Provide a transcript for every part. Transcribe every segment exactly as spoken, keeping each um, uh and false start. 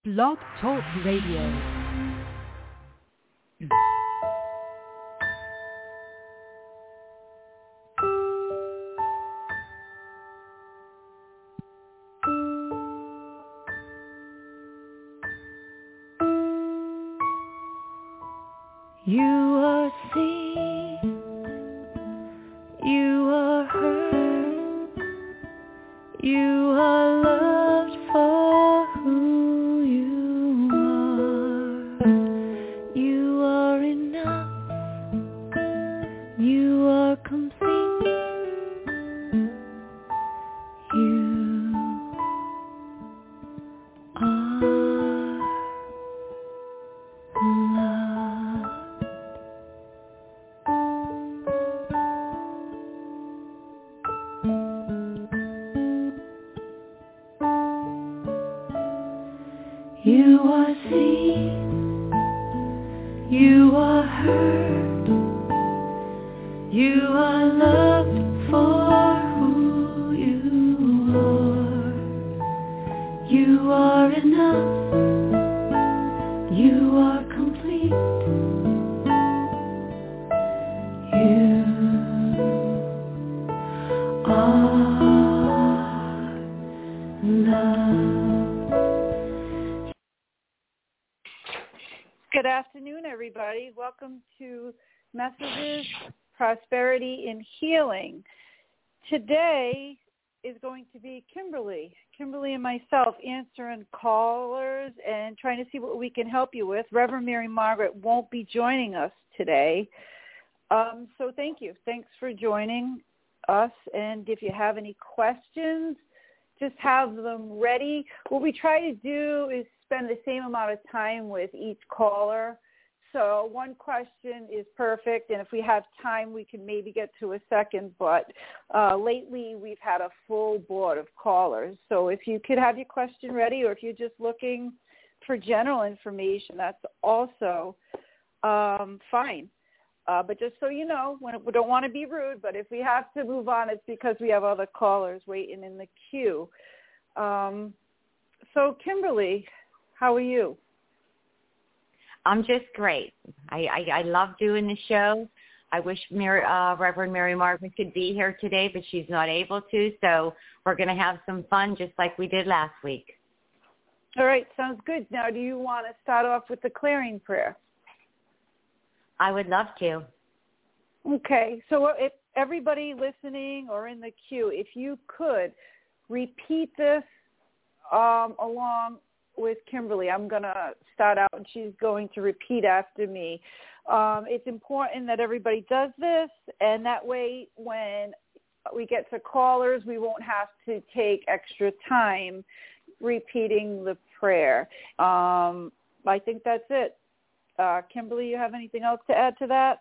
Blog Talk Radio. You are seen, you are heard, you are loved for who you are. You are enough, you are complete, you are love. You are seen, you are heard, you are loved for who you are. You are enough, you are complete, you are love. Good afternoon, everybody. Welcome to Messages, Prosperity, and Healing. Today is going to be Kimberly. Kimberly and myself answering callers and trying to see what we can help you with. Reverend Mary Margaret won't be joining us today. Um, so thank you. Thanks for joining us. And if you have any questions, just have them ready. What we try to do is spend the same amount of time with each caller. So one question is perfect, and if we have time, we can maybe get to a second. But uh, lately, we've had a full board of callers. So if you could have your question ready, or if you're just looking for general information, that's also um, fine. Uh, but just so you know, when, we don't want to be rude, but if we have to move on, it's because we have other callers waiting in the queue. Um, so, Kimberly, how are you? I'm just great. I, I, I love doing the show. I wish Mary, uh, Reverend Mary Margaret could be here today, but she's not able to. So we're going to have some fun just like we did last week. All right, sounds good. Now, do you want to start off with the clearing prayer? I would love to. Okay, so if everybody listening or in the queue, if you could repeat this um, along with Kimberly. I'm going to start out and she's going to repeat after me. Um, it's important that everybody does this, and that way when we get to callers, we won't have to take extra time repeating the prayer. Um, I think that's it. Uh, Kimberly, you have anything else to add to that?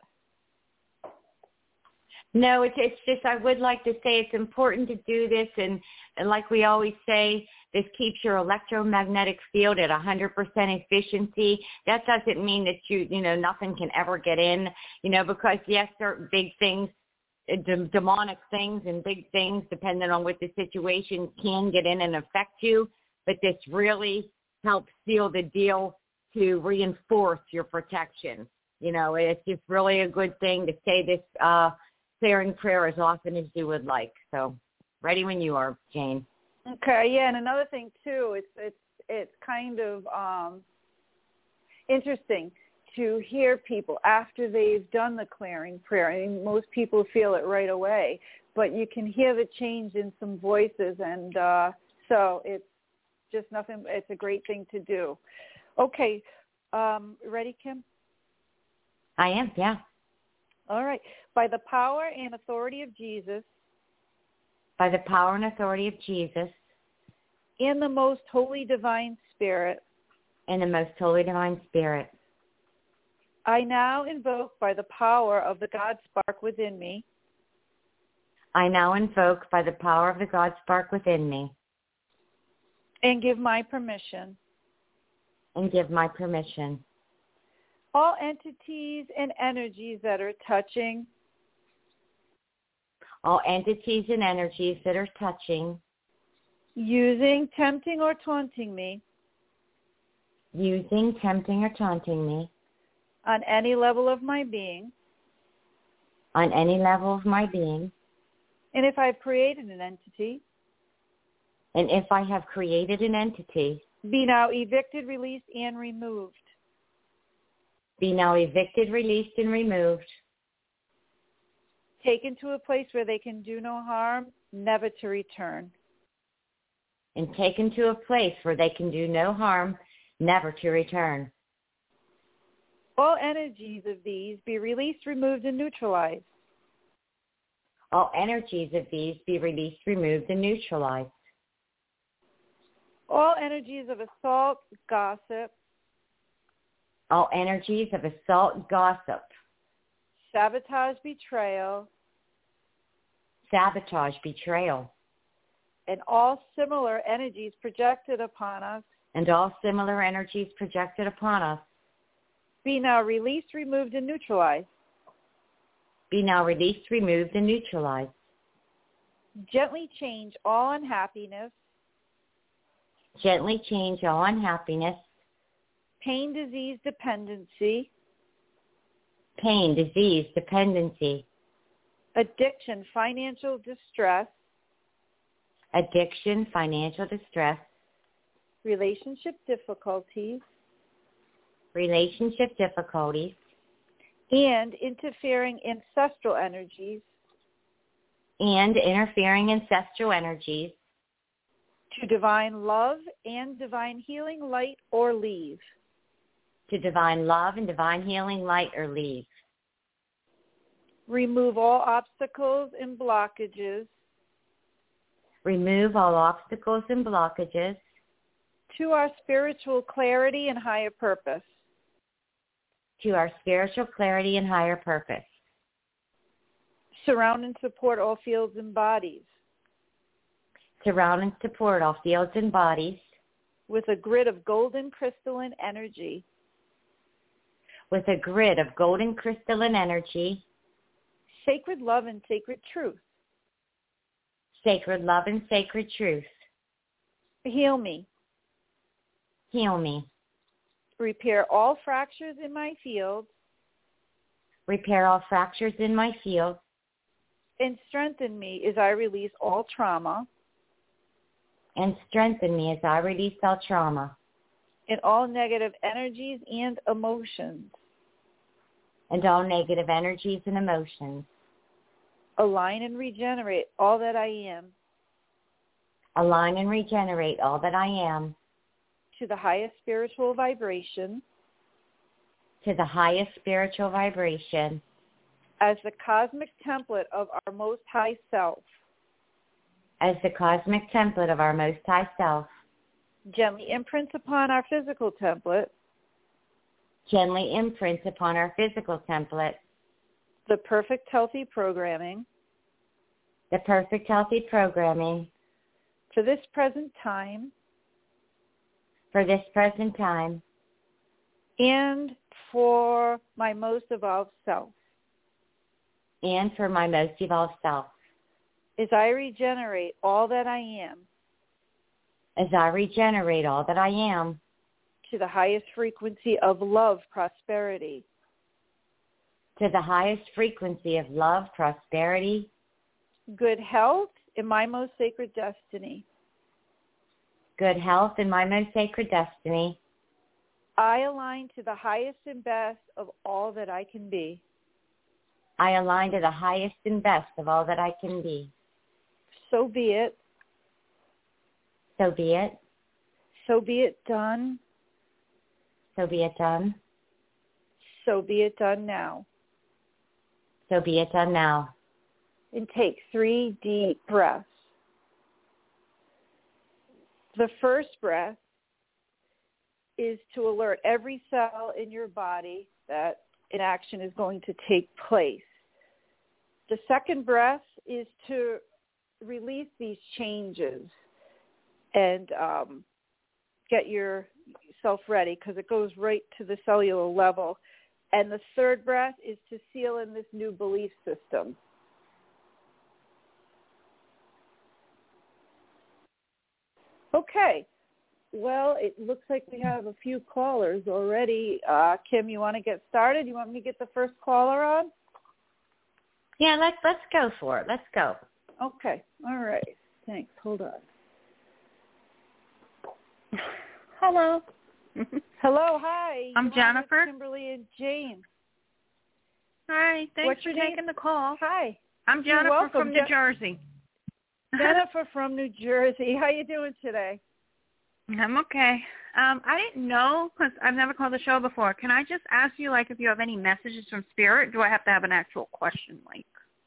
No, it's, it's just I would like to say it's important to do this, and, and like we always say, this keeps your electromagnetic field at one hundred percent efficiency. That doesn't mean that you, you know, nothing can ever get in, you know, because, yes, certain big things, d- demonic things and big things, depending on what the situation, can get in and affect you. But this really helps seal the deal to reinforce your protection. You know, it's just really a good thing to say this uh, clearing prayer as often as you would like. So ready when you are, Jane. Okay, yeah, and another thing too, it's it's it's kind of um, interesting to hear people after they've done the clearing prayer. I mean, most people feel it right away, but you can hear the change in some voices, and uh, so it's just nothing. It's a great thing to do. Okay, um, ready, Kim? I am, yeah. All right. By the power and authority of Jesus. By the power and authority of Jesus. In the most holy divine spirit. In the most holy divine spirit. I now invoke by the power of the God spark within me. I now invoke by the power of the God spark within me. And give my permission. And give my permission. All entities and energies that are touching. All entities and energies that are touching. Using, tempting, or taunting me. using, tempting, or taunting me on any level of my being, on any level of my being, and if I've created an entity, and if I have created an entity, be now evicted, released, and removed. Be now evicted, released, and removed. Taken to a place where they can do no harm, never to return. And taken to a place where they can do no harm, never to return. All energies of these be released, removed, and neutralized. All energies of these be released, removed, and neutralized. All energies of assault, gossip, all energies of assault, gossip, sabotage, betrayal, sabotage, betrayal, and all similar energies projected upon us, and all similar energies projected upon us, be now released, removed, and neutralized. Be now released, removed, and neutralized. Gently change all unhappiness, Gently change all unhappiness, pain, disease, dependency, pain, disease, dependency, addiction, financial distress, addiction, financial distress, relationship difficulties, relationship difficulties, and interfering ancestral energies, and interfering ancestral energies, to divine love and divine healing, light, or leave. To divine love and divine healing, light, or leave. Remove all obstacles and blockages. Remove all obstacles and blockages. To our spiritual clarity and higher purpose. To our spiritual clarity and higher purpose. Surround and support all fields and bodies. Surround and support all fields and bodies. With a grid of golden crystalline energy. With a grid of golden crystalline energy. Sacred love and sacred truth. Sacred love and sacred truth. Heal me. Heal me. Repair all fractures in my field. Repair all fractures in my field. And strengthen me as I release all trauma. And strengthen me as I release all trauma. And all negative energies and emotions. And all negative energies and emotions. Align and regenerate all that I am. Align and regenerate all that I am. To the highest spiritual vibration. To the highest spiritual vibration. As the cosmic template of our Most High Self. As the cosmic template of our Most High Self. Gently imprints upon our physical template. Gently imprints upon our physical template. The perfect healthy programming. The perfect healthy programming. For this present time. For this present time. And for my most evolved self. And for my most evolved self. As I regenerate all that I am. As I regenerate all that I am. To the highest frequency of love, prosperity. To the highest frequency of love, prosperity. Good health in my most sacred destiny. Good health in my most sacred destiny. I align to the highest and best of all that I can be. I align to the highest and best of all that I can be. So be it. So be it. So be it done. So be it done. So be it done now. So be it done now. And take three deep breaths. The first breath is to alert every cell in your body that an action is going to take place. The second breath is to release these changes and um, get yourself ready because it goes right to the cellular level. And the third breath is to seal in this new belief system. Okay, Well, it looks like we have a few callers already. Uh, Kim, you want to get started? You want me to get the first caller on? Yeah, let's let's go for it. Let's go. Okay. All right. Thanks. Hold on. Hello. Hello. Hi. I'm You're Jennifer. on with Kimberly and Jane. Hi. Thanks What's for your taking name? the call. Hi. I'm You're Jennifer welcome. from New Je- Jersey. Jennifer from New Jersey. How you doing today? I'm okay. Um, I didn't know because I've never called the show before. Can I just ask you, like, if you have any messages from Spirit? Do I have to have an actual question, like?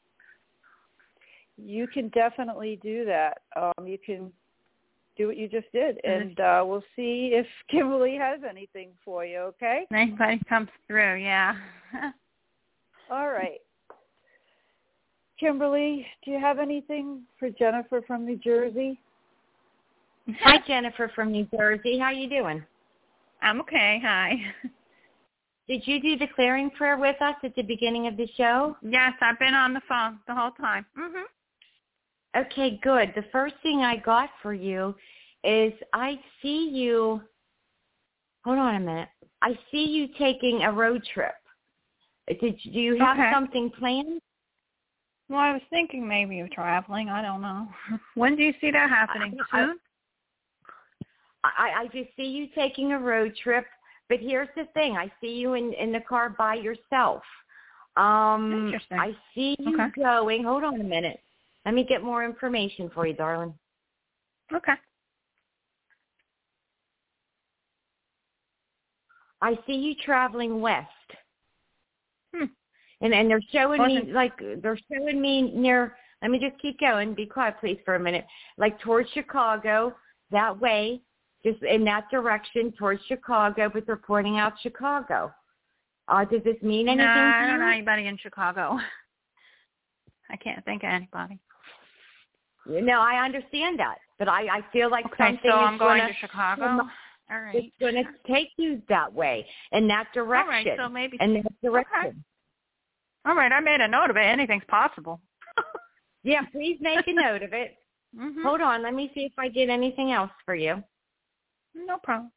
You can definitely do that. Um, you can do what you just did, and uh, we'll see if Kimberly has anything for you, okay? Anybody comes through, yeah. All right. Kimberly, do you have anything for Jennifer from New Jersey? Hi, Jennifer from New Jersey. How you doing? I'm okay. Hi. Did you do the clearing prayer with us at the beginning of the show? Yes, I've been on the phone the whole time. Mhm. Okay, good. The first thing I got for you is I see you, hold on a minute. I see you taking a road trip. Did Do you have okay. something planned? Well, I was thinking maybe of traveling. I don't know. When do you see that happening? I, I, Soon? I, I just see you taking a road trip, but here's the thing. I see you in, in the car by yourself. Um, Interesting. I see you okay. going, hold on a minute. Let me get more information for you, darling. Okay. I see you traveling west. Hmm. And and they're showing Wasn't... me, like, they're showing me near, let me just keep going. Be quiet, please, for a minute. Like, towards Chicago, that way, just in that direction, towards Chicago, but they're pointing out Chicago. Uh, does this mean anything no, to I you? don't know anybody in Chicago. I can't think of anybody. No, I understand that. But I, I feel like okay, something so is I'm going gonna, to Chicago. All right. It's going to take you that way, in that direction. All right, so maybe. In that direction. Okay. All right, I made a note of it. Anything's possible. Yeah, please make a note of it. Mm-hmm. Hold on. Let me see if I get anything else for you. No problem.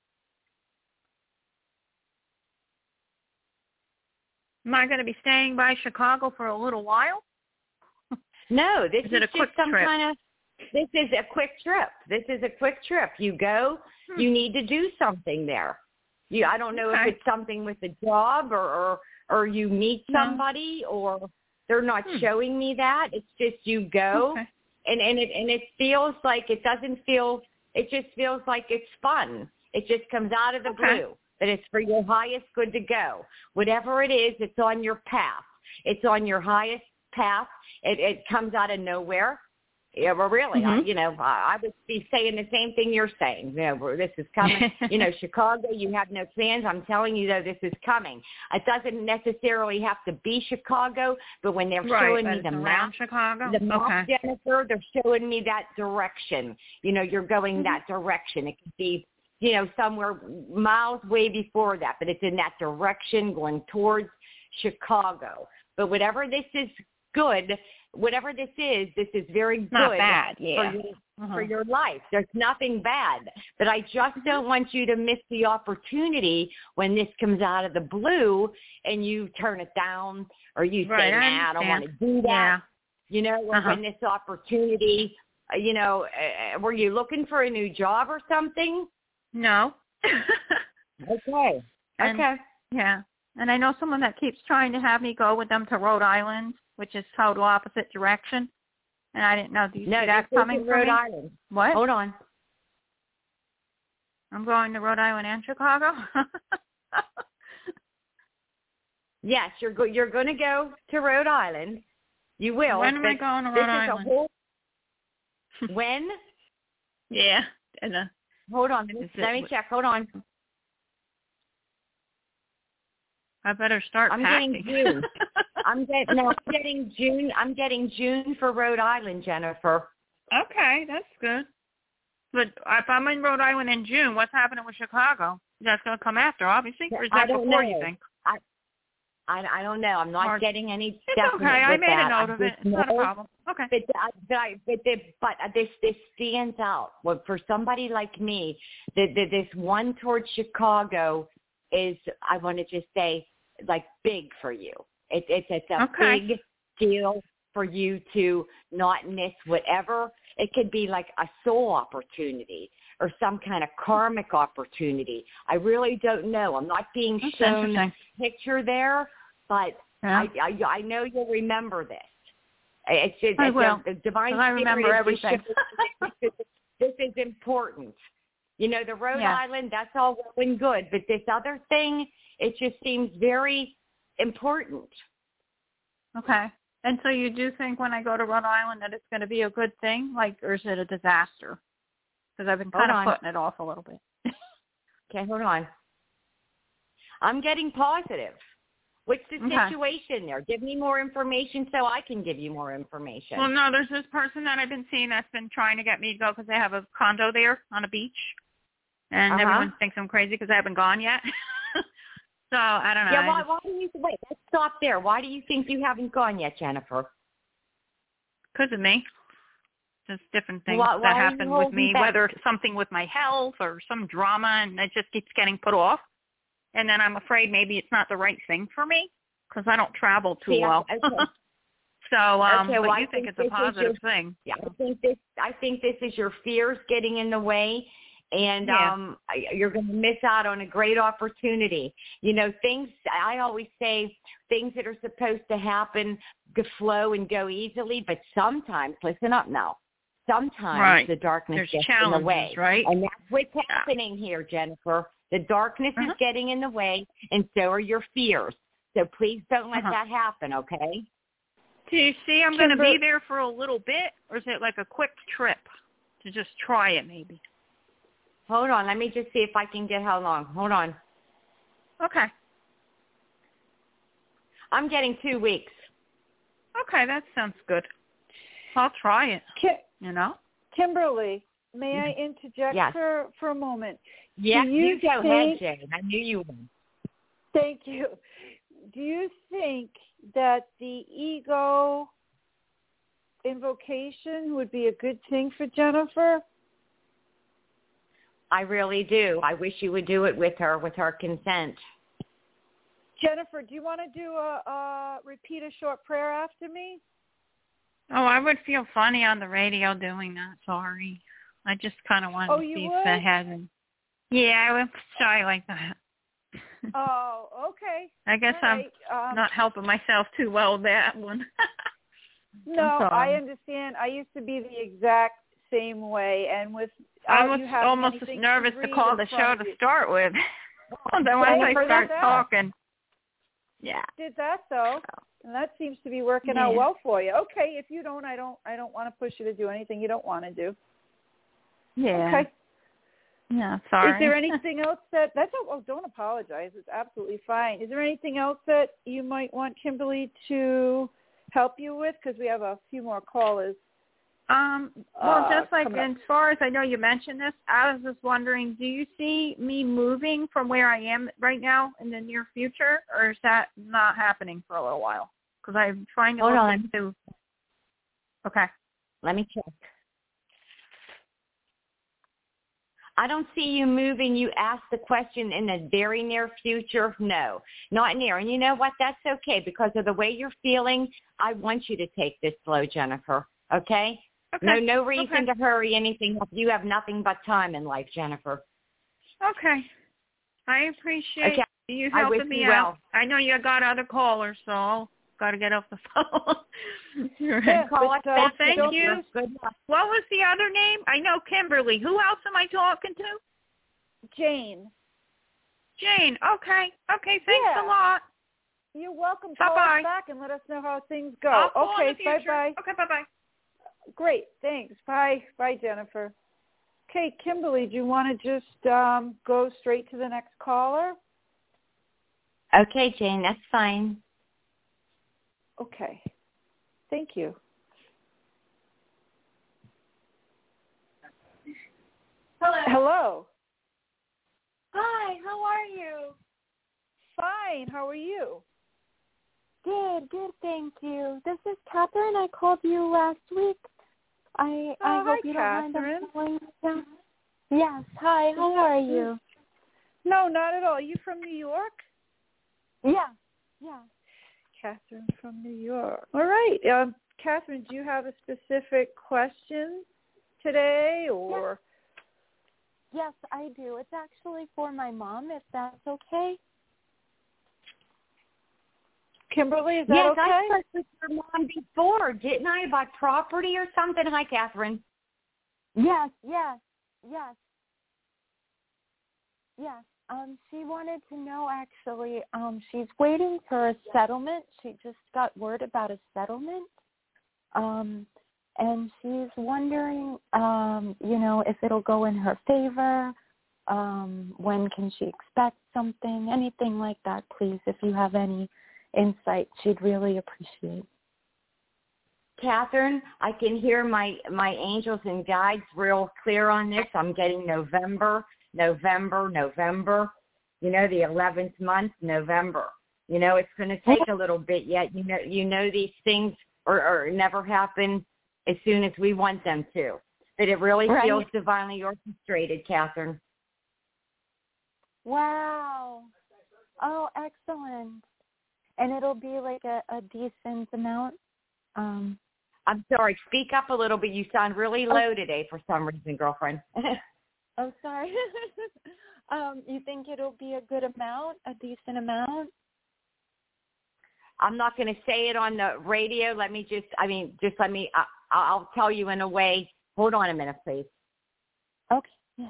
Am I going to be staying by Chicago for a little while? No, this is, is, it a just quick some trip? kind of, this is a quick trip. This is a quick trip. You go, hmm. you need to do something there. You, I don't know okay. if it's something with a job or, or, or you meet somebody no. or they're not hmm. showing me that. It's just you go okay. and, and it, and it feels like it doesn't feel, it just feels like it's fun. It just comes out of the okay. blue. That it's for your highest good to go. Whatever it is, it's on your path. It's on your highest path. It, it comes out of nowhere. Yeah, well, really, mm-hmm. I, you know, I, I would be saying the same thing you're saying. You know, this is coming. You know, Chicago, you have no plans. I'm telling you, though, this is coming. It doesn't necessarily have to be Chicago, but when they're right, showing me the map, Chicago? the map, okay. Jennifer, they're showing me that direction. You know, you're going mm-hmm. that direction. It could be, you know, somewhere miles way before that, but it's in that direction going towards Chicago. But whatever this is good, whatever this is, this is very good Not bad, yeah. for, you, uh-huh. for your life. There's nothing bad. But I just don't want you to miss the opportunity when this comes out of the blue and you turn it down or you right, say, nah, I, I don't want to do that. Yeah. You know, or uh-huh. when this opportunity, you know, uh, were you looking for a new job or something? No. Okay. And, okay. Yeah. And I know someone that keeps trying to have me go with them to Rhode Island, which is total opposite direction. And I didn't know. Do you no, see that coming Rhode me? Island. What? Hold on. I'm going to Rhode Island and Chicago? Yes, you're go- you're going to go to Rhode Island. You will. When am I going to Rhode Island? Whole... when? Yeah. And, uh, Hold on. Let me, let me check. Hold on. I better start I'm packing. getting June. I'm getting no. I'm getting June. I'm getting June for Rhode Island, Jennifer. Okay, that's good. But if I'm in Rhode Island in June, what's happening with Chicago? That's going to come after, obviously, or is that I don't before know. you think? I I, I don't know. I'm not Hard. getting any It's definite okay. I with made that. a note of it. It's not a problem. Okay. But, uh, but, I, but, the, but this this stands out. Well, for somebody like me, the, the, this one towards Chicago is, I want to just say, like big for you. It, it's it's a okay. big deal for you to not miss whatever. It could be like a soul opportunity or some kind of karmic opportunity. I really don't know. I'm not being That's shown a picture there, but yeah. I, I I know you'll remember this. It's just, I it's will. A, the divine I remember everything. This is important. You know, the Rhode yeah. Island, that's all well and good, but this other thing, it just seems very important. Okay. And so you do think when I go to Rhode Island that it's going to be a good thing, like, or is it a disaster? Because I've been kind Hold of on. putting it off a little bit. Okay, hold on. I'm getting positive. What's the Okay. situation there? Give me more information so I can give you more information. Well, no, there's this person that I've been seeing that's been trying to get me to go because they have a condo there on a beach. And uh-huh. everyone thinks I'm crazy because I haven't gone yet. So, I don't know. Yeah, why, just, why do you, wait, let's stop there. Why do you think you haven't gone yet, Jennifer? Because of me. Just different things why, why that happen with me, back? whether it's something with my health or some drama, and it just keeps getting put off. And then I'm afraid maybe it's not the right thing for me because I don't travel too See, well. Okay. so, um, okay, but well, you I think, think it's a positive your, thing. Yeah, I think this. I think this is your fears getting in the way, and yeah. um, you're going to miss out on a great opportunity. You know, things. I always say things that are supposed to happen go flow and go easily, but sometimes, listen up now. Sometimes right. the darkness There's gets in the way, right? And that's what's happening here, Jennifer. The darkness uh-huh. is getting in the way, and so are your fears. So please don't let uh-huh. that happen, okay? Do you see I'm going to be there for a little bit, or is it like a quick trip to just try it maybe? Hold on. Let me just see if I can get how long. Hold on. Okay. I'm getting two weeks. Okay, that sounds good. I'll try it, Ki- you know? Kimberly, may I interject yes. for, for a moment? Yes, Do you, you go think, ahead, Jane. I knew you would. Thank you. Do you think that the ego invocation would be a good thing for Jennifer? I really do. I wish you would do it with her, with her consent. Jennifer, do you want to do a, a repeat a short prayer after me? Oh, I would feel funny on the radio doing that. Sorry. I just kind of wanted oh, to you see would? if I hadn't. Yeah, I was shy like that. Oh, okay. I guess All I'm right. um, not helping myself too well with that one. No, I understand. I used to be the exact same way, and with I was almost nervous to call the show to start with. And then once I start talking, yeah, did that though, and that seems to be working yeah. out well for you. Okay, if you don't, I don't, I don't want to push you to do anything you don't want to do. Yeah. Okay. Yeah. Sorry. Is there anything else that that's? Oh, don't apologize. It's absolutely fine. Is there anything else that you might want Kimberly to help you with? Because we have a few more callers. Um, well, uh, just like coming up. as far as I know, you mentioned this. I was just wondering, do you see me moving from where I am right now in the near future, or is that not happening for a little while? Because I'm trying to Hold look on. into. Okay. Let me check. I don't see you moving. You asked the question in the very near future. No, not near. And you know what? That's okay because of the way you're feeling. I want you to take this slow, Jennifer. Okay? Okay. No, no reason okay. to hurry anything. You have nothing but time in life, Jennifer. Okay. I appreciate Okay. you I helping wish me you out. well. I know you got other callers, so I'll got to get off the phone. Yeah, Call but, us uh, back. Thank don't you. Good luck. What was the other name? I know Kimberly. Who else am I talking to? Jane. Jane. Okay. Okay. Thanks Yeah. a lot. You're welcome. Bye-bye. Call us back and let us know how things go. I'll call okay. in the future. Bye bye. Okay. Bye bye. Great. Thanks. Bye. Bye, Jennifer. Okay, Kimberly, do you want to just um, go straight to the next caller? Okay, Jane, that's fine. Okay. Thank you. Hello. Hello. Hi. How are you? Fine. How are you? Good, good, thank you. This is Catherine. I called you last week. I I oh, hope hi, you don't Catherine. mind calling you. Yes, hi, how are you? No, not at all. Are you from New York? Yeah, yeah. Catherine from New York. All right. Um, Catherine, do you have a specific question today or? Yes, I do. It's actually for my mom, if that's okay. Kimberly, is that yes, okay? I spoke with your mom before, didn't I, about property or something? Hi, Catherine. Yes, yes, yes, yes. Um, she wanted to know, actually, um, she's waiting for a settlement. She just got word about a settlement. Um, and she's wondering, um, you know, if it'll go in her favor. Um, when can she expect something? Anything like that, please, if you have any insight, she'd really appreciate. Catherine, I can hear my, my angels and guides real clear on this. I'm getting November, November, November. You know, the eleventh month, November. You know, it's going to take a little bit yet. You know, you know these things or, or never happen as soon as we want them to. But it really Right. feels divinely orchestrated, Catherine. Wow. Oh, excellent. And it'll be like a, a decent amount. Um, I'm sorry. Speak up a little bit. You sound really low oh. today for some reason, girlfriend. oh, sorry. um, you think it'll be a good amount, a decent amount? I'm not going to say it on the radio. Let me just, I mean, just let me, I, I'll tell you in a way. Hold on a minute, please. Okay. Yeah.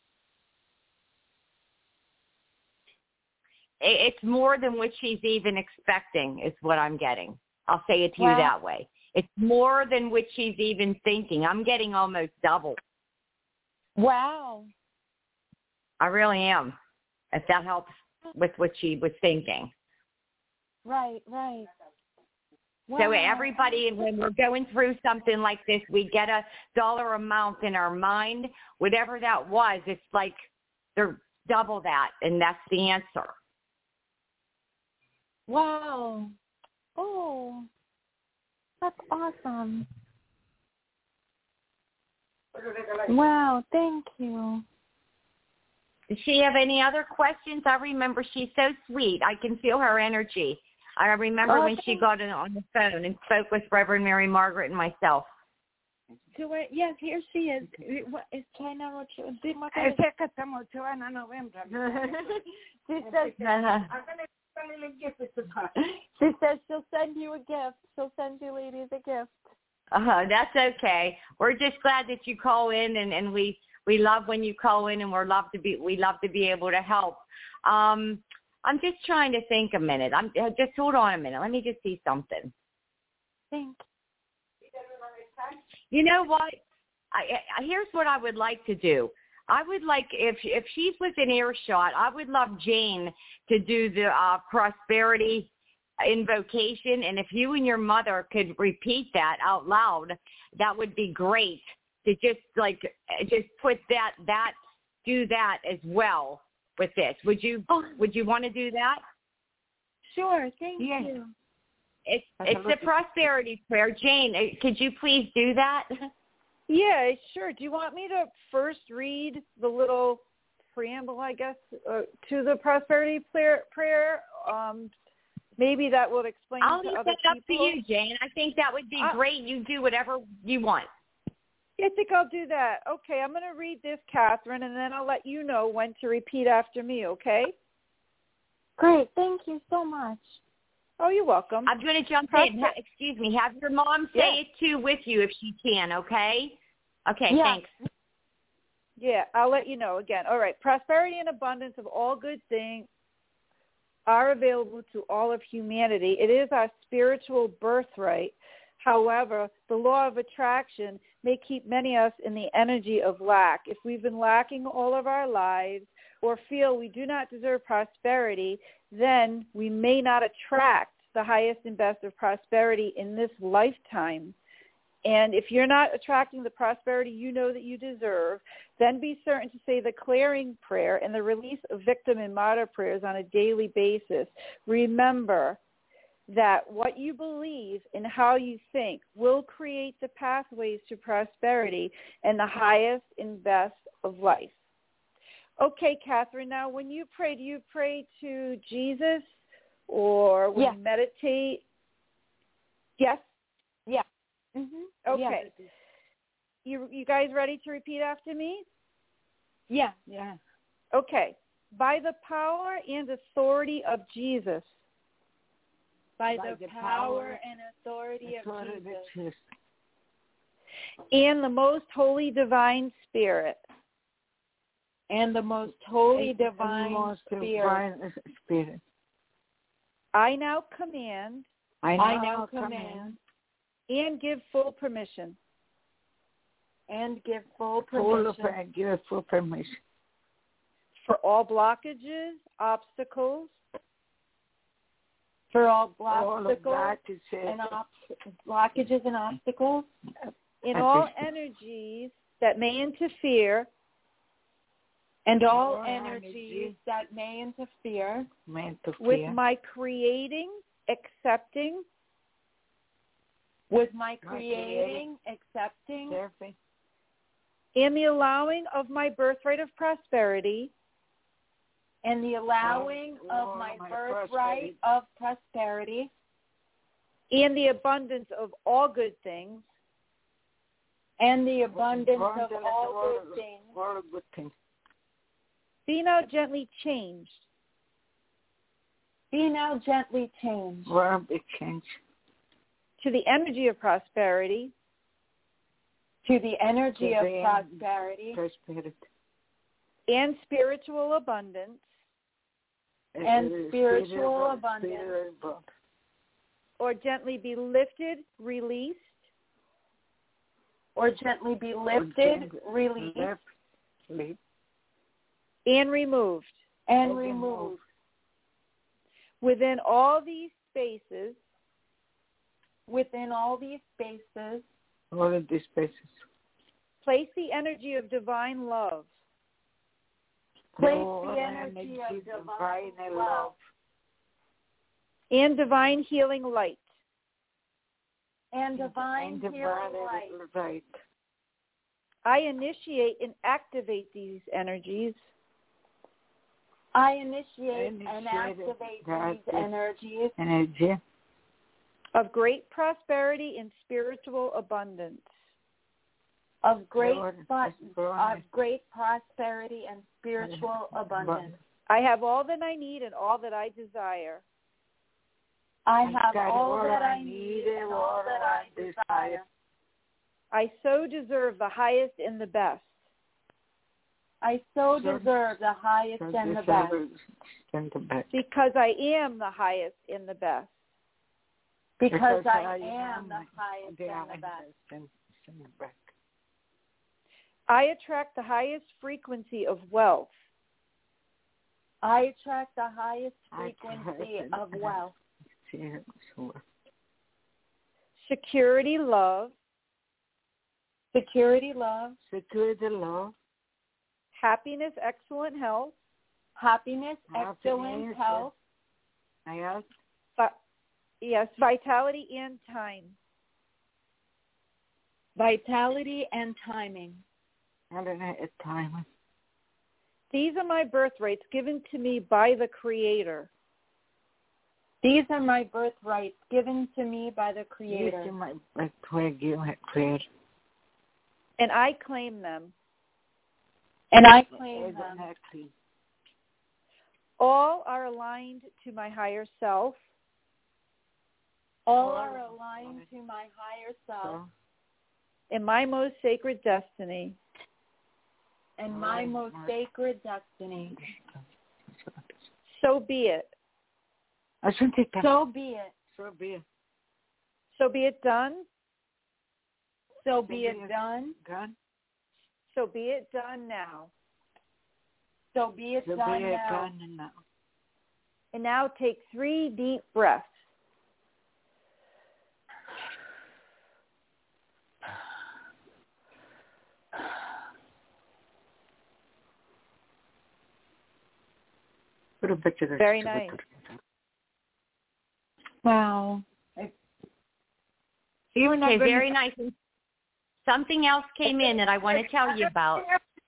It, it's more than what she's even expecting is what I'm getting. I'll say it to you Wow. that way. It's more than what she's even thinking. I'm getting almost double. Wow. I really am, if that helps with what she was thinking. Right, right. Wow. So everybody, when we're going through something like this, we get a dollar amount in our mind. Whatever that was, it's like they're double that, and that's the answer. Wow. Oh, that's awesome. Wow, thank you. Does she have any other questions? I remember she's so sweet. I can feel her energy. I remember Oh, when she got in on the phone and spoke with Reverend Mary Margaret and myself. So, uh, yes, here she is. It's China Rocho. She says, she says she'll send you a gift. She'll send you ladies a gift. Uh, that's okay. We're just glad that you call in, and, and we, we love when you call in, and we're love to be we love to be able to help. Um, I'm just trying to think a minute. I'm just hold on a minute. Let me just see something. Think. You know what? I, I, here's what I would like to do. I would like, if if she's within earshot, I would love Jane to do the uh, prosperity invocation. And if you and your mother could repeat that out loud, that would be great. To just like, just put that, that, do that as well with this. Would you, Oh. would you want to do that? Sure, thank Yeah. you. It's, it's the prosperity prayer. Jane, could you please do that? Yeah, sure. Do you want me to first read the little preamble, I guess, uh, to the prosperity prayer? prayer? Um, maybe that would explain I'll to leave other that up people. to you, Jane. I think that would be Uh, great. You do whatever you want. I think I'll do that. Okay, I'm going to read this, Catherine, and then I'll let you know when to repeat after me, okay? Great, thank you so much. Oh, you're welcome. I'm going to jump Prosper- in. Ha- Excuse me. Have your mom say Yeah. it too with you if she can, okay? Okay, Yeah. thanks. Yeah, I'll let you know again. All right. Prosperity and abundance of all good things are available to all of humanity. It is our spiritual birthright. However, the law of attraction may keep many of us in the energy of lack. If we've been lacking all of our lives or feel we do not deserve prosperity, then we may not attract the highest and best of prosperity in this lifetime. And if you're not attracting the prosperity you know that you deserve, then be certain to say the clearing prayer and the release of victim and martyr prayers on a daily basis. Remember that what you believe and how you think will create the pathways to prosperity and the highest and best of life. Okay, Catherine, now when you pray, do you pray to Jesus or when Yes. you meditate? Yes? Yeah. Mhm. Okay. Yeah. You you guys ready to repeat after me? Yeah. Yeah. Okay. By the power and authority of Jesus. By, By the, the power, power and authority of Authority Jesus. of Jesus. And the most holy divine spirit. And the most holy And divine most spirit. divine spirit. I now command I now, I now command command and give full permission and give full full of permission give full permission for all blockages, obstacles, for all all of obstacles that is and op- blockages and obstacles in I all appreciate- energies that may interfere and all all energies energy that may interfere meant to with fear. my creating, accepting, with my My creating, accepting, Therefore, and the allowing of my birthright of prosperity and the allowing all of my my birthright prosperity. of prosperity and the abundance of all good things and the abundance of abundance all all- good things all good things. be now gently changed be now gently changed Will be changed to the energy of prosperity to the energy To of the prosperity prosperity and spiritual abundance And Uh, spiritual spirit- abundance. spirit abundance. or gently be lifted, released, or gently be lifted, gently released, Left, leave, and removed. and or removed Within all these spaces, within all these spaces. all of these spaces. place the energy of divine love Place All the energy of divine love. love and divine healing light and divine and healing divine light. light. I initiate and activate these energies I initiate and Initiate activate that these energies Energy of great prosperity and spiritual abundance of great Lord, pros- Lord. of great prosperity and spiritual abundance. I have all that I need and all that I desire. I I've have got all all that I I need need and and all all that I I desire. desire. I so deserve the highest and the best. I so So- deserve the highest So and the this best is in the back. Because I am the highest and the best. because I I am the am highest the and the best. highest in- in the back. I attract the highest frequency of wealth. I attract the highest I frequency attract- of wealth, Yeah, so- Security, love, security, love, Security, love, happiness, excellent health, happiness, Happiness, excellent health, I ask, vi- yes, vitality and time. vitality, and timing. I don't know, at time. These are my birthrights given to me by the Creator. These are my birthrights given to me by the This Creator, is my my prayer, give my prayer. And I claim them. and I claim them. Exactly. All are aligned to my higher self. All are aligned to my higher self So, In my most sacred destiny. and my most sacred destiny. So be it. I shouldn't take that. So be it. So be it. So be it done. So be be it it. done. God, So be it done now. So be it so done be it now. done now. And now take three deep breaths. Put a picture there. Very nice. Wow. Even Okay, I'm going very nice. And something else came in that I want to tell you about.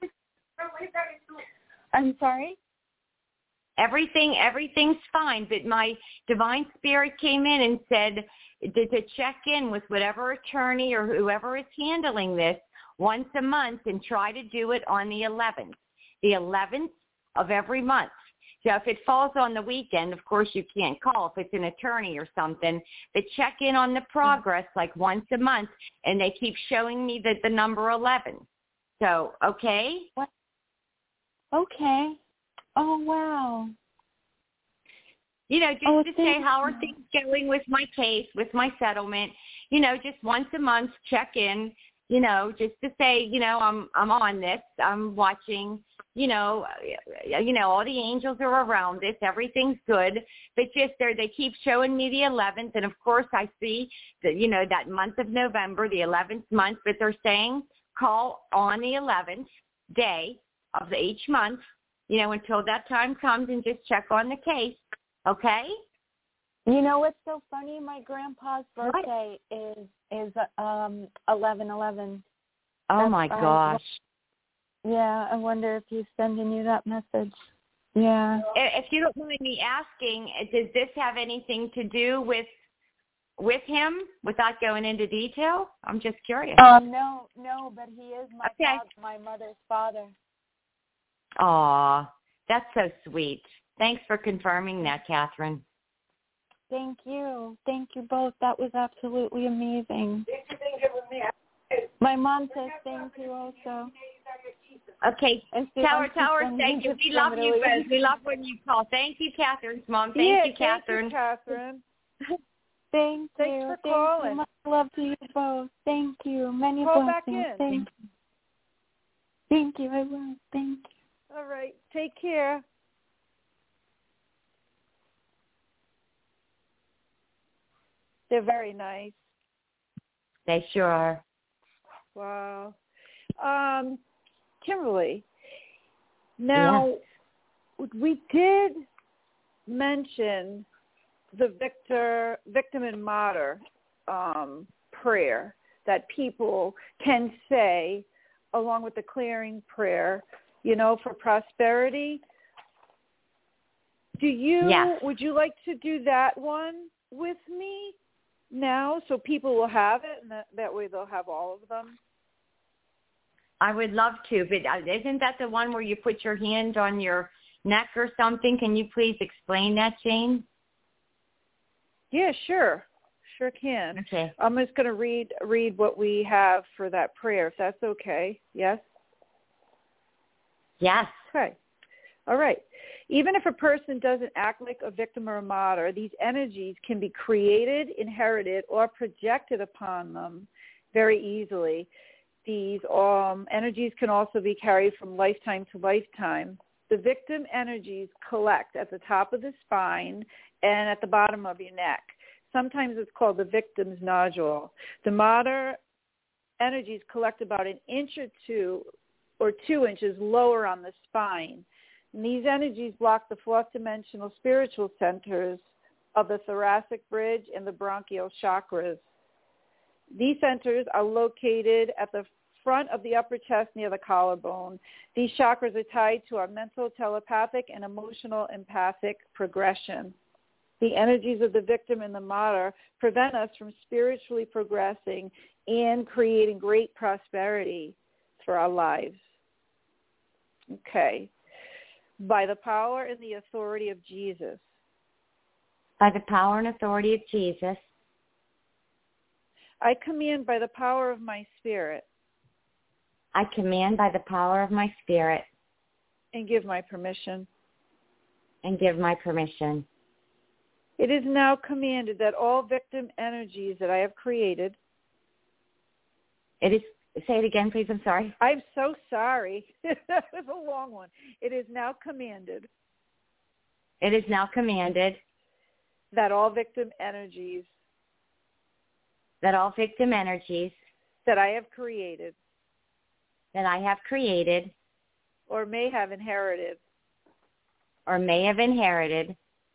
I'm sorry? Everything, everything's fine, but my divine spirit came in and said to, to check in with whatever attorney or whoever is handling this once a month and try to do it on the eleventh, the eleventh of every month. So if it falls on the weekend, of course you can't call if it's an attorney or something, but check in on the progress like once a month, and they keep showing me that the number eleven. So, okay? What? Okay. Oh, wow. You know, just oh, to say how are things going with my case, with my settlement, you know, just once a month check in, you know, just to say, you know, I'm I'm on this, I'm watching, you know, you know, all the angels are around this, everything's good, but just they they keep showing me the eleventh, and of course I see that, you know, that month of November, the eleventh month, but they're saying call on the eleventh day of the, each month, you know, until that time comes, and just check on the case, okay? You know what's so funny? My grandpa's birthday what? is is um eleven eleven. Oh That's, my gosh! I, yeah, I wonder if he's sending you that message. Yeah. If you don't mind me asking, does this have anything to do with with him? Without going into detail, I'm just curious. Um, no, no, but he is my okay. father, my mother's father. Aw, that's so sweet. Thanks for confirming that, Catherine. Thank you. Thank you both. That was absolutely amazing. My mom says thank you also. Okay. Tell her, tell her thank you. We love you both. We love when you call. Thank you, Catherine's mom. Thank yeah, you, Catherine. Thank you, Catherine. Thank Thanks you. for Thank calling. you. Much love to you both. Thank you. Many Call blessings. back in. Thank you. Thank you. I will. Thank you. All right. Take care. They're very nice. They sure are. Wow. Um, Kimberly, now yeah. we did mention the victor, victim and martyr um, prayer that people can say along with the clearing prayer, you know, for prosperity. Do you, yes. would you like to do that one with me now so people will have it and that, that way they'll have all of them? I would love to, but isn't that the one where you put your hand on your neck or something? Can you please explain that, Jane? Yeah, sure. Sure can. Okay. I'm just going to read read what we have for that prayer, if that's okay. Yes? Yes. Okay. All right. Even if a person doesn't act like a victim or a martyr, these energies can be created, inherited, or projected upon them very easily. These um, energies can also be carried from lifetime to lifetime. The victim energies collect at the top of the spine and at the bottom of your neck. Sometimes it's called the victim's nodule. The martyr energies collect about an inch or two or two inches lower on the spine. And these energies block the fourth dimensional spiritual centers of the thoracic bridge and the bronchial chakras. These centers are located at the front of the upper chest near the collarbone. These chakras are tied to our mental, telepathic, and emotional empathic progression. The energies of the victim and the martyr prevent us from spiritually progressing and creating great prosperity for our lives. Okay. By the power and the authority of Jesus. By the power and authority of Jesus. I command by the power of my spirit. I command by the power of my spirit. And give my permission. And give my permission. It is now commanded that all victim energies that I have created. It is, say it again, please. I'm sorry. I'm so sorry. It's a long one. It is now commanded. It is now commanded. That all victim energies. That all victim energies. That I have created. That I have created. Or may have inherited. Or may have inherited.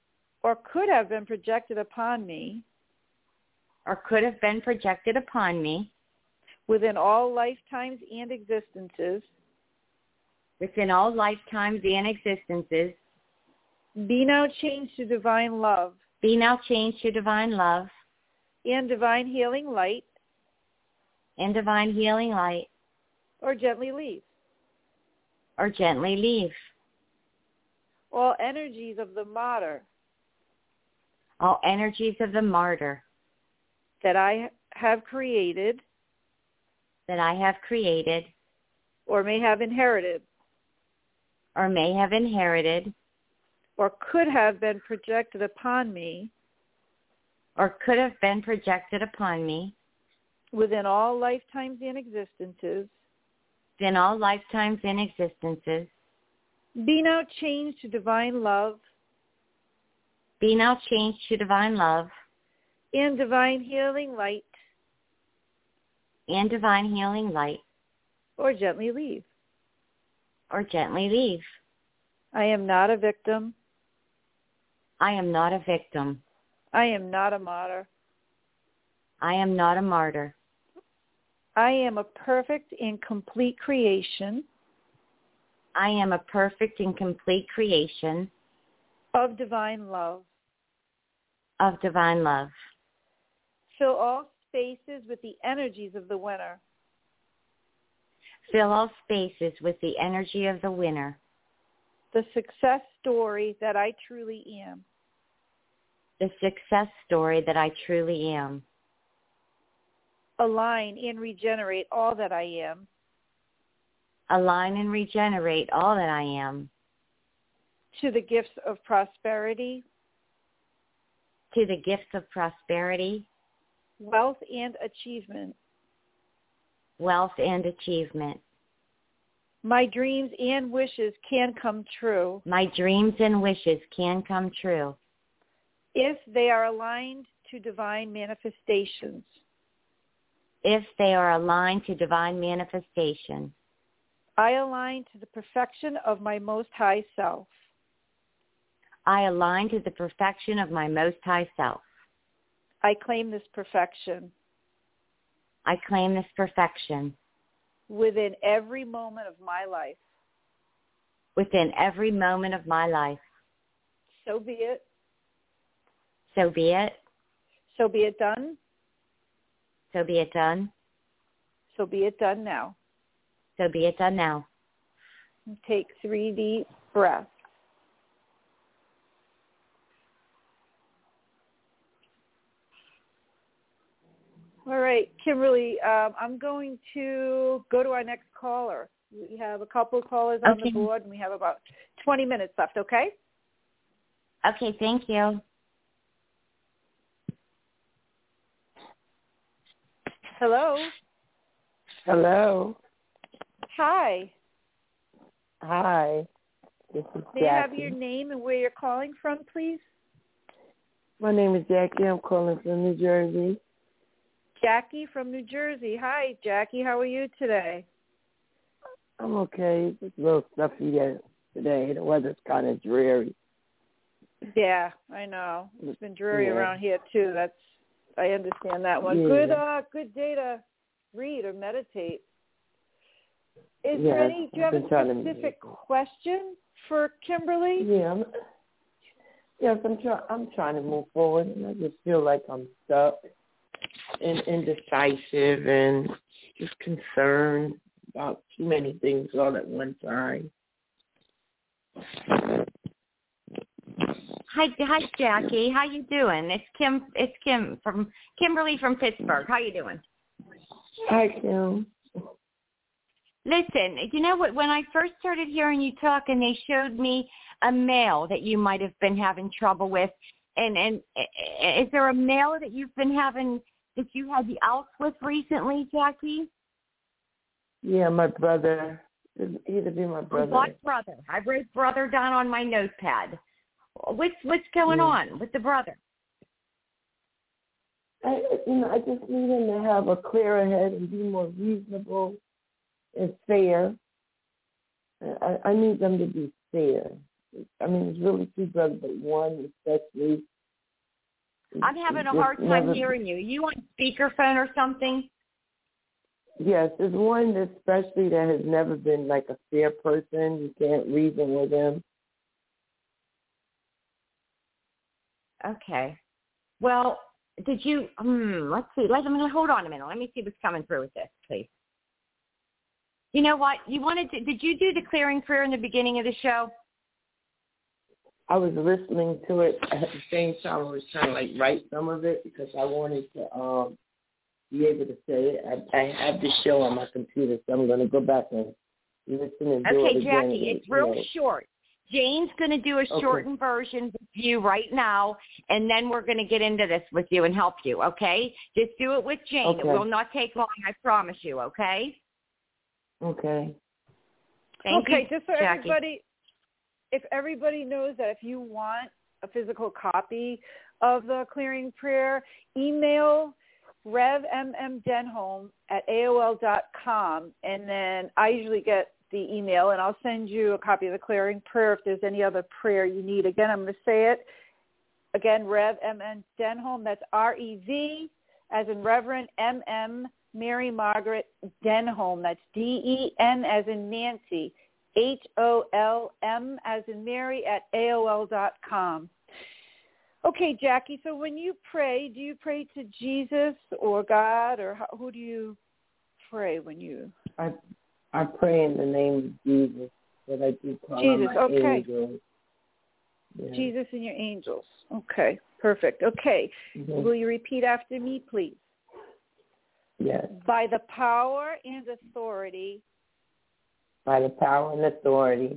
or could have been projected upon me or could have been projected upon me within all lifetimes and existences, within all lifetimes and existences, be now changed to divine love be now changed to divine love and divine healing light, and divine healing light, or gently leave. or gently leave. All energies of the martyr All energies of the martyr that I have created that I have created or may have inherited or may have inherited or could have been projected upon me or could have been projected upon me within all lifetimes and existences, within all lifetimes and existences, be now changed to divine love be now changed to divine love and divine healing light, and divine healing light, or gently leave. or gently leave. I am not a victim. I am not a victim. I am not a martyr. I am not a martyr. I am a perfect and complete creation I am a perfect and complete creation of divine love. of divine love. Fill all spaces with the energies of the winner. Fill all spaces with the energy of the winner, The success story that I truly am. the success story that I truly am. Align and regenerate all that I am. Align and regenerate all that I am To the gifts of prosperity, to the gifts of prosperity, wealth, and achievement. wealth, and achievement. My dreams and wishes can come true My dreams and wishes can come true if they are aligned to divine manifestations. if they are aligned to divine manifestation. I align to the perfection of my most high self. I align to the perfection of my most high self. I claim this perfection I claim this perfection within every moment of my life. within every moment of my life. So be it. So be it. So be it done. So be it done. So be it done now. So be it done now. Take three deep breaths. All right, Kimberly, um, I'm going to go to our next caller. We have a couple of callers on Okay. the board, and we have about twenty minutes left, okay? Okay, thank you. Hello. Hello. Hi. Hi. This is May I have Jackie. your name and where you're calling from, please? My name is Jackie. I'm calling from New Jersey. Jackie from New Jersey. Hi, Jackie. How are you today? I'm okay. It's a little stuffy there today. The weather's kind of dreary. Yeah, I know. It's been dreary Yeah. around here too. That's I understand that one. Yeah. Good uh good day to read or meditate. Is Yeah, there any do you have I've a been trying to specific question for Kimberly? Yeah. I'm, yes, I'm trying. I'm trying to move forward, and I just feel like I'm stuck and indecisive and just concerned about too many things all at one time. Hi, hi, Jackie. How you doing? It's Kim. It's Kim from Kimberly from Pittsburgh. How you doing? Hi, Kim. Listen, you know what? When I first started hearing you talk, and they showed me a male that you might have been having trouble with, and and is there a male that you've been having that you had the outs with recently, Jackie? Yeah, my brother. Either be my brother. What brother? I wrote brother down on my notepad. What's what's going Yeah. on with the brother? I, you know, I just need him to have a clearer head and be more reasonable and fair. I, I need them to be fair. I mean, it's really two brothers, but one especially. I'm having a hard time never, hearing you. Are you on speakerphone or something? Yes, there's one especially that has never been like a fair person. You can't reason with him. Okay. Well, did you, hmm, let's see. Let me, hold on a minute. Let me see what's coming through with this, please. You know what? You wanted to, did you do the clearing prayer in the beginning of the show? I was listening to it at the same time. I was trying to like write some of it because I wanted to um, be able to say it. I, I have the show on my computer, so I'm going to go back and listen and do okay, it again. Okay, Jackie, it's real know. short. Jane's going to do a okay. shortened version with you right now, and then we're going to get into this with you and help you, okay? Just do it with Jane. Okay. It will not take long, I promise you, okay? Okay. Thank okay, you, just so Jackie. everybody, if everybody knows that if you want a physical copy of the clearing prayer, email Rev M M Denholm at A O L dot com, and then I usually get the email, and I'll send you a copy of the clearing prayer if there's any other prayer you need. Again, I'm going to say it. Again, Rev M M Denholm, that's R E V as in Reverend, M M Mary Margaret Denholm, that's D E N as in Nancy, H O L M as in Mary at A O L dot com. Okay, Jackie, so when you pray, do you pray to Jesus or God, or how, who do you pray when you... I I pray in the name of Jesus, but I do call Jesus, on my okay. angels. Yeah. Jesus and your angels. Okay, perfect. Okay, mm-hmm. Will you repeat after me, please? Yes. By the power and authority... By the power and authority...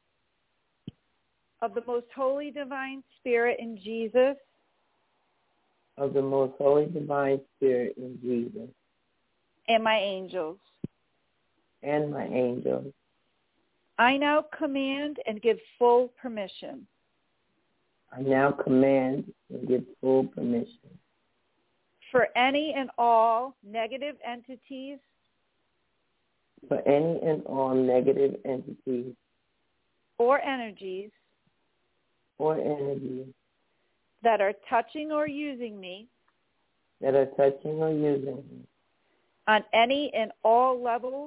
of the most holy divine spirit in Jesus. Of the most holy divine spirit in Jesus. And my angels. And my angels. I now command and give full permission. I now command and give full permission. For any and all negative entities. For any and all negative entities. Or energies. Or energy that are touching or using me, that are touching or using me, on any and all levels,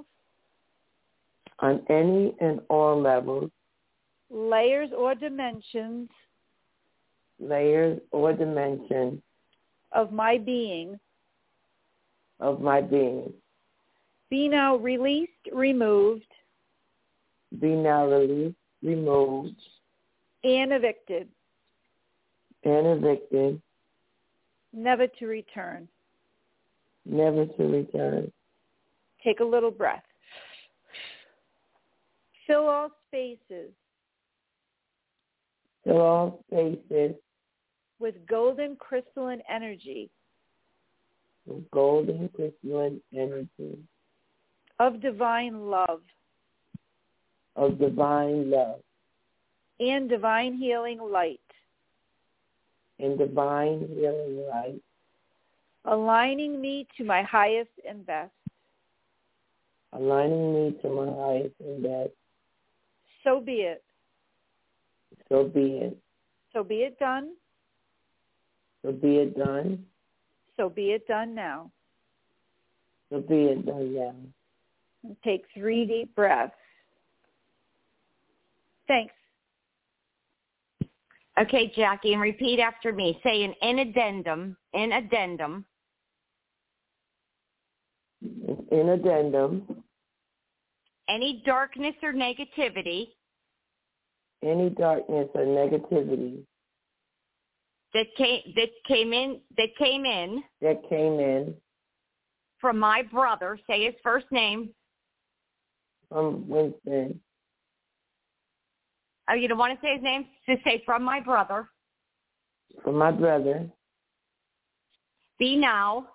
on any and all levels, layers or dimensions, layers or dimensions of my being, of my being, be now released, removed, be now released, removed, and evicted. And evicted. Never to return. Never to return. Take a little breath. Fill all spaces. Fill all spaces. With golden crystalline energy. With golden crystalline energy. Of divine love. Of divine love. And divine healing light. And divine healing light. Aligning me to my highest and best. Aligning me to my highest and best. So be it. So be it. So be it done. So be it done. So be it done now. So be it done now. And take three deep breaths. Thanks. Okay, Jackie, and repeat after me. Say an in addendum, in addendum. In addendum. Any darkness or negativity. Any darkness or negativity. That came, that came in, that came in. That came in. From my brother, say his first name. From Winston. Oh, you don't want to say his name? Just say from my brother. From my brother. Be now.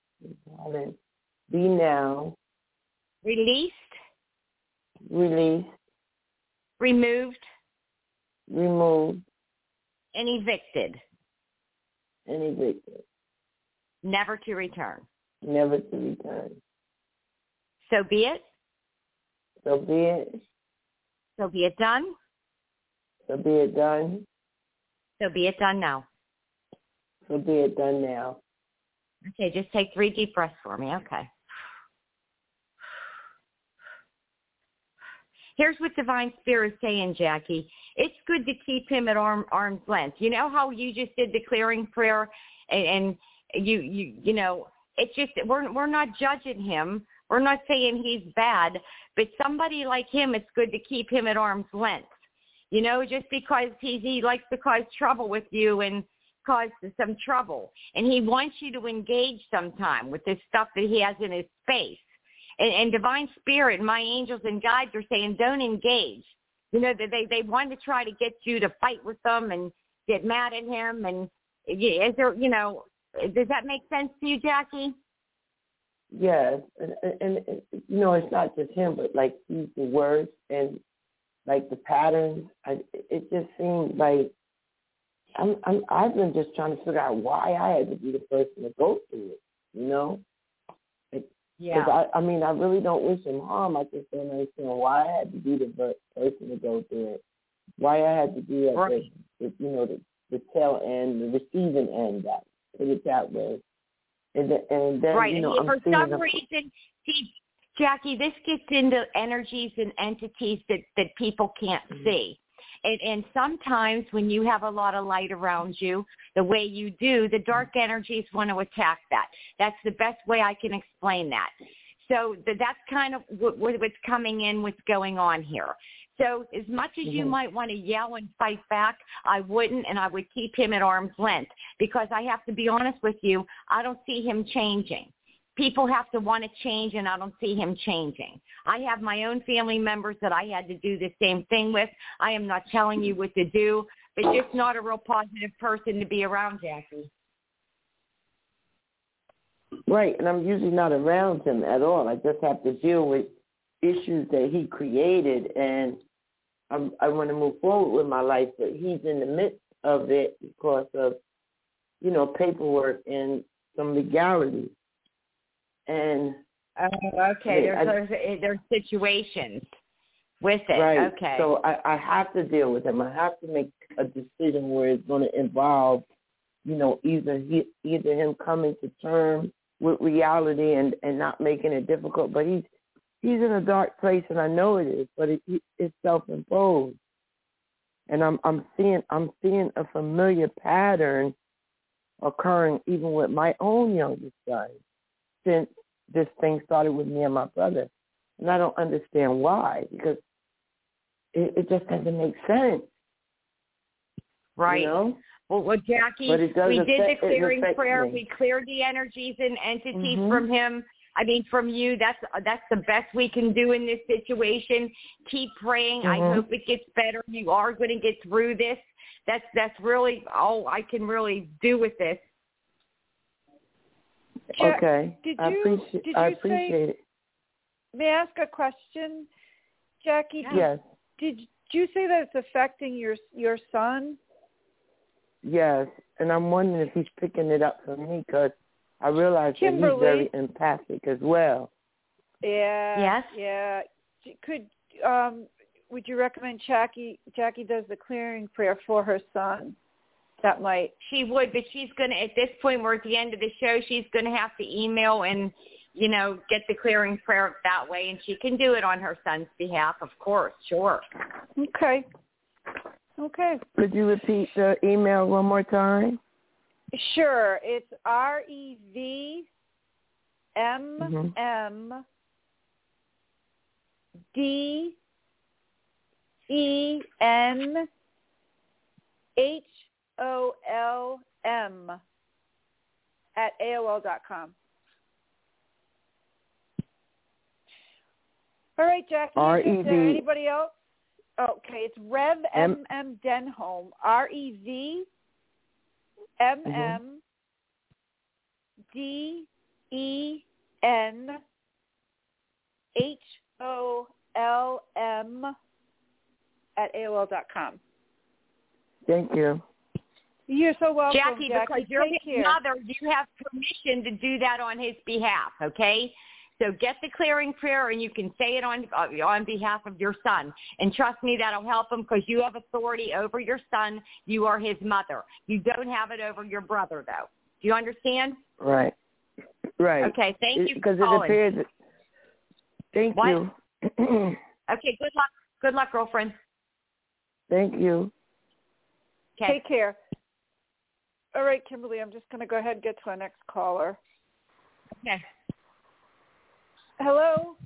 Be now. Released. Released. Removed. Removed. And evicted. And evicted. Never to return. Never to return. So be it. So be it. So be it done. So be it done. So be it done now. So be it done now. Okay, just take three deep breaths for me. Okay. Here's what Divine Spirit is saying, Jackie. It's good to keep him at arm, arm's length. You know how you just did the clearing prayer, and, and you, you, you know, it's just we're we're not judging him. We're not saying he's bad, but somebody like him, it's good to keep him at arm's length. You know, just because he's, he likes to cause trouble with you and cause some trouble, and he wants you to engage sometime with this stuff that he has in his space. And, and Divine Spirit, my angels and guides are saying, don't engage. You know, they they want to try to get you to fight with them and get mad at him. And is there, you know, does that make sense to you, Jackie? Yes, and, and, and you know, it's not just him, but like the words and like the patterns. I, it just seems like I'm, I'm I've been just trying to figure out why I had to be the person to go through it. You know. Yeah. I, I mean, I really don't wish him harm. I just don't understand why I had to be the person to go through it. Why I had to be at right. the, the, you know, the, the tail end, the receiving end. That put it that way. And, the, and then, right. you know, and I'm for some a, reason, see, Jackie, this gets into energies and entities that that people can't mm-hmm. see. And, and sometimes when you have a lot of light around you, the way you do, the dark energies want to attack that. That's the best way I can explain that. So the, that's kind of what, what's coming in, what's going on here. So as much as you mm-hmm. might want to yell and fight back, I wouldn't, and I would keep him at arm's length, because I have to be honest with you, I don't see him changing. People have to want to change, and I don't see him changing. I have my own family members that I had to do the same thing with. I am not telling you what to do, but just not a real positive person to be around, Jackie. Right, and I'm usually not around him at all. I just have to deal with issues that he created, and I'm, I want to move forward with my life, but he's in the midst of it because of, you know, paperwork and some legalities. And oh, okay, there's, I, there's there's situations with it. Right. Okay. So I, I have to deal with him. I have to make a decision where it's going to involve, you know, either he, either him coming to terms with reality and, and not making it difficult. But he's he's in a dark place, and I know it is. But it, it's self-imposed, and I'm I'm seeing I'm seeing a familiar pattern occurring even with my own youngest son, since this thing started with me and my brother. And I don't understand why, because it, it just doesn't make sense. Right. You know? Well, well, Jackie, we affect, did the clearing prayer. Me. We cleared the energies and entities mm-hmm. from him. I mean, from you. That's that's the best we can do in this situation. Keep praying. Mm-hmm. I hope it gets better. You are going to get through this. That's that's really all I can really do with this. Jack, okay. Did you, I appreciate, did you I appreciate say, it. May I ask a question, Jackie? Did, yes. Did you say that it's affecting your your son? Yes, and I'm wondering if he's picking it up for me, because I realize Kimberly. that he's very empathic as well. Yeah. Yes. Yeah. Could um, would you recommend Jackie Jackie does the clearing prayer for her son? That might. She would, but she's going to, at this point, we're at the end of the show, she's going to have to email and, you know, get the clearing prayer that way, and she can do it on her son's behalf, of course, sure. Okay. Okay. Could you repeat the email one more time? Sure. It's R E V M M D E N H O L M at A O L dot com. All right, Jackie. R E V. Is there anybody else? Okay, it's Rev M M Denholm. R E V M M D E N H O L M at A O L dot com. Thank you. You're so welcome, Jackie, Jackie. because you're Take his care. mother, you have permission to do that on his behalf, okay? So get the clearing prayer, and you can say it on uh, on behalf of your son. And trust me, that'll help him because you have authority over your son. You are his mother. You don't have it over your brother, though. Do you understand? Right. Right. Okay, thank it, you for Because calling. it appears that, thank what? you. Okay, good luck. Good luck, girlfriend. Thank you. Okay. Take care. All right, Kimberly, I'm just going to go ahead and get to our next caller. Okay. Hello?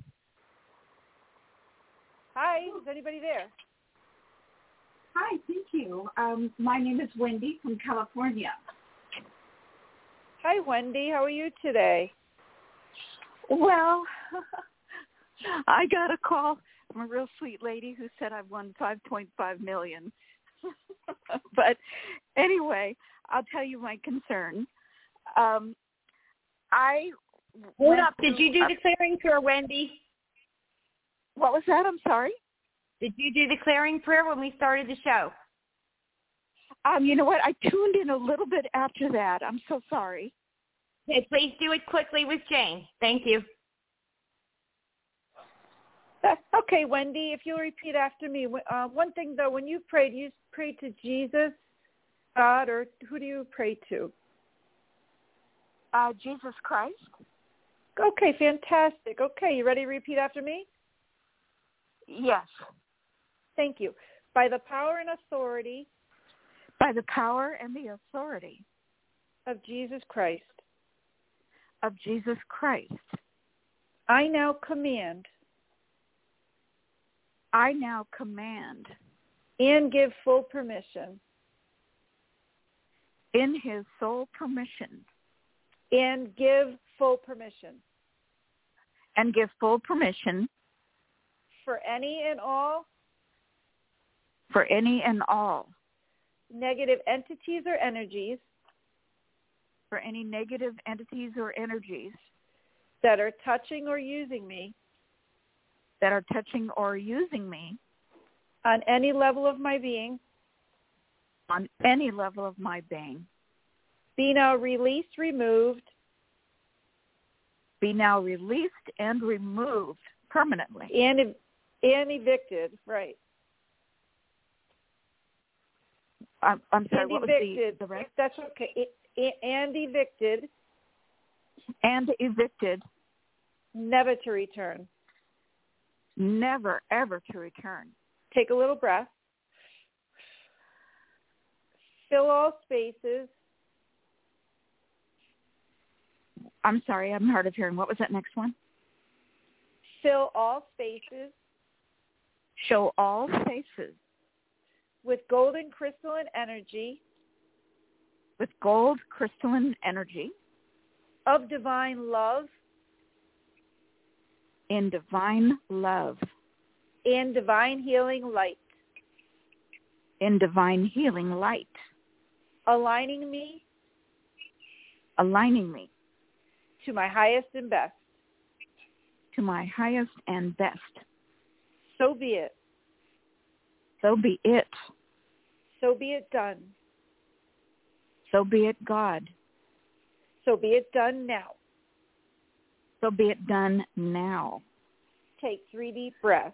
Hi, is anybody there? Hi, thank you. Um, my name is Wendy from California. Hi, Wendy. How are you today? Well, I got a call from a real sweet lady who said I won five point five million dollars. But anyway, I'll tell you my concern. Um, I Hold up. Did you do the clearing prayer, Wendy? What was that? I'm sorry. Did you do the clearing prayer when we started the show? Um, you know what? I tuned in a little bit after that. I'm so sorry. Okay, please do it quickly with Jane. Thank you. Uh, okay, Wendy, if you'll repeat after me. Uh, one thing, though, when you prayed, you prayed to Jesus, God, or who do you pray to? Uh, Jesus Christ. Okay, fantastic. Okay, you ready to repeat after me? Yes. Thank you. By the power and authority By the power and the authority of Jesus Christ, of Jesus Christ, I now command I now command and give full permission in his sole permission and give full permission and give full permission for any and all for any and all negative entities or energies for any negative entities or energies that are touching or using me that are touching or using me on any level of my being, on any level of my being, be now released, removed, be now released and removed permanently. and and evicted, right. I'm, I'm sorry, and what evicted. was the, the rest? That's okay. It, and evicted, And evicted, never to return. never, ever to return. Take a little breath. Fill all spaces. I'm sorry, I'm hard of hearing. What was that next one? Fill all spaces Show all faces with golden crystalline energy with gold crystalline energy of divine love in divine love, and divine healing light, in divine healing light, aligning me aligning me to my highest and best. to my highest and best. So be it. So be it. So be it done. So be it, God. So be it done now. So be it done now. Take three deep breaths.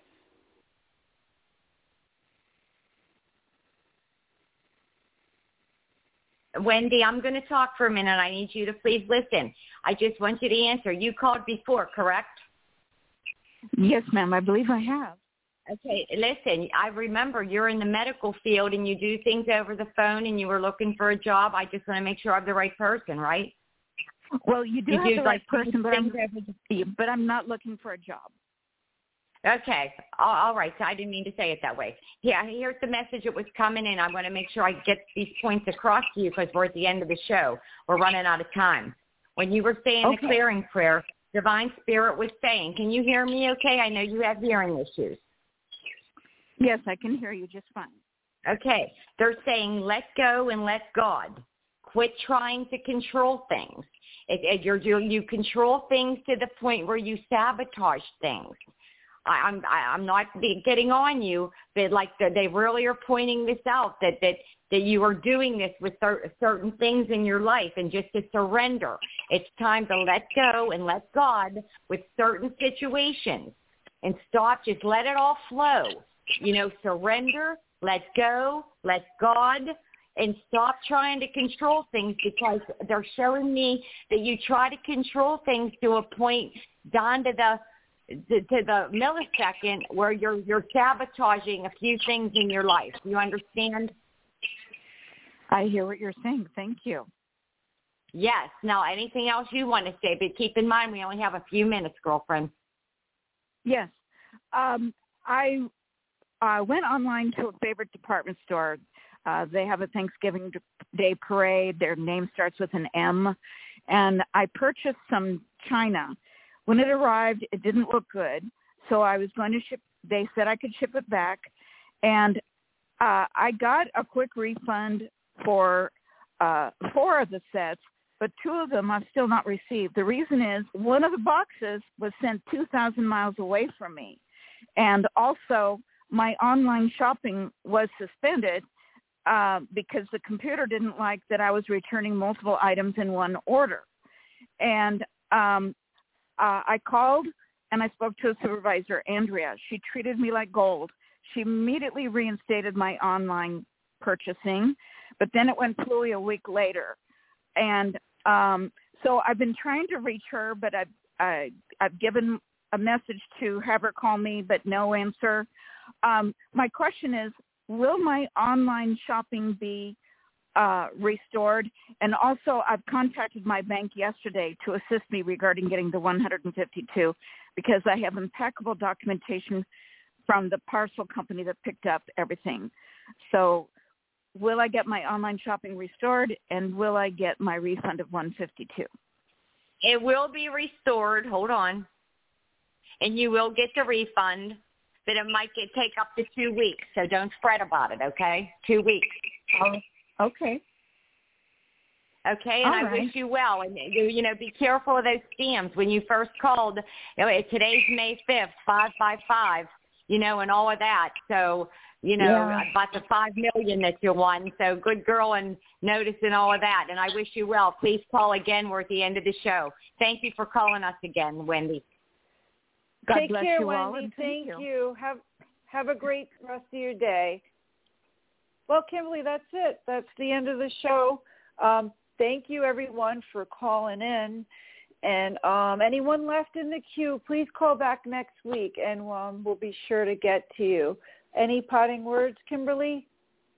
Wendy, I'm going to talk for a minute. I need you to please listen. I just want you to answer. You called before, correct? Yes, ma'am, I believe I have. Okay, listen, I remember you're in the medical field and you do things over the phone and you were looking for a job. I just want to make sure I'm the right person, right? Well, you do you have do the like right person, but I'm, the- but I'm not looking for a job. Okay, all, all right. So I didn't mean to say it that way. Yeah, here's the message that was coming in. I want to make sure I get these points across to you because we're at the end of the show. We're running out of time. When you were saying Okay. the clearing prayer, Divine Spirit was saying, can you hear me okay? I know you have hearing issues. Yes, I can hear you just fine. Okay, they're saying let go and let God. Quit trying to control things. If, if you're doing, you control things to the point where you sabotage things. I, I'm I, I'm not be, getting on you, but like the, they really are pointing this out that that that you are doing this with cer- certain things in your life, and just to surrender. It's time to let go and let God with certain situations, and stop. Just let it all flow. You know, surrender, let go, let God. And stop trying to control things, because they're showing me that you try to control things to a point down to the to, to the millisecond where you're you're sabotaging a few things in your life. Do you understand? I hear what you're saying. Thank you. Yes. Now, anything else you want to say? But keep in mind, we only have a few minutes, girlfriend. Yes. Um, I uh, went online to a favorite department store. Uh, they have a Thanksgiving Day parade. Their name starts with an M. And I purchased some china. When it arrived, it didn't look good. So I was going to ship. They said I could ship it back. And uh, I got a quick refund for uh, four of the sets, but two of them I've still not received. The reason is one of the boxes was sent two thousand miles away from me. And also my online shopping was suspended Uh, because the computer didn't like that I was returning multiple items in one order. And um, uh, I called and I spoke to a supervisor, Andrea. She treated me like gold. She immediately reinstated my online purchasing, but then it went poorly a week later. And um, so I've been trying to reach her, but I've, I, I've given a message to have her call me, but no answer. Um, my question is, will my online shopping be uh, restored? And also, I've contacted my bank yesterday to assist me regarding getting the one hundred fifty-two, because I have impeccable documentation from the parcel company that picked up everything. So will I get my online shopping restored, and will I get my refund of one hundred fifty-two? It will be restored. Hold on. And you will get the refund. But it might get, take up to two weeks, so don't fret about it, okay? Two weeks. Oh, okay. Okay, and All I right. wish you well. And, you you know, be careful of those scams. When you first called, you know, today's May fifth, five five five, you know, and all of that. So, you know, Yeah. about the five million dollars that you won. So good girl and noticing all of that. And I wish you well. Please call again. We're at the end of the show. Thank you for calling us again, Wendy. God Take bless care, you all, Wendy. and Thank, thank you. you. Have have a great rest of your day. Well, Kimberly, that's it. That's the end of the show. Um, thank you, everyone, for calling in. And um, anyone left in the queue, please call back next week, and um, we'll be sure to get to you. Any parting words, Kimberly?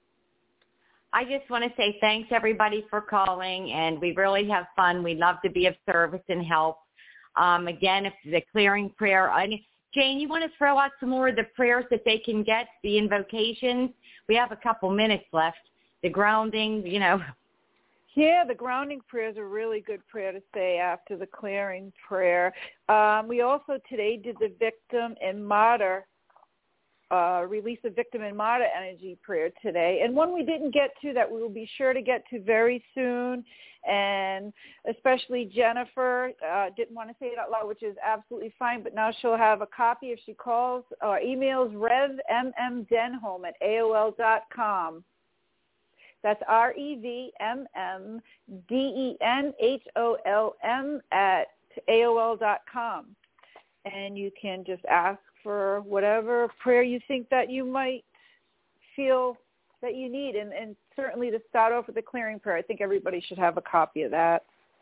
I just want to say thanks, everybody, for calling, and we really have fun. We love to be of service and help. Um, again, if the clearing prayer, I, Jane, you want to throw out some more of the prayers that they can get, the invocations? We have a couple minutes left. The grounding, you know. Yeah, the grounding prayer is a really good prayer to say after the clearing prayer. Um, we also today did the victim and martyr, uh, release the victim and martyr energy prayer today. And one we didn't get to that we will be sure to get to very soon. And especially Jennifer uh, didn't want to say it out loud, which is absolutely fine, but now she'll have a copy if she calls or emails revmmdenholm at A O L dot com. That's R E V M M D E N H O L M at A O L dot com. And you can just ask for whatever prayer you think that you might feel that you need. And, and certainly to start off with the clearing prayer, I think everybody should have a copy of that.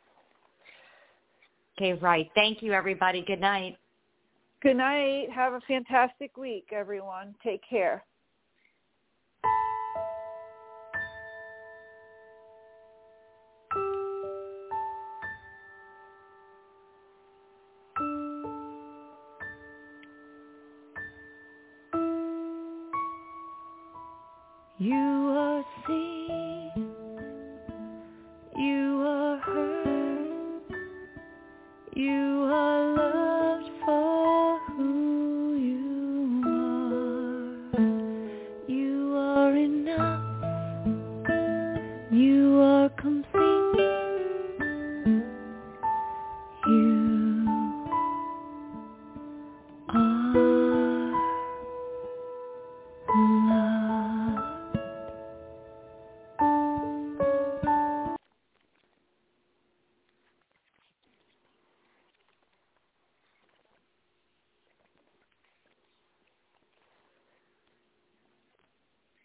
Okay, right. Thank you, everybody. Good night. Good night. Have a fantastic week, everyone. Take care. You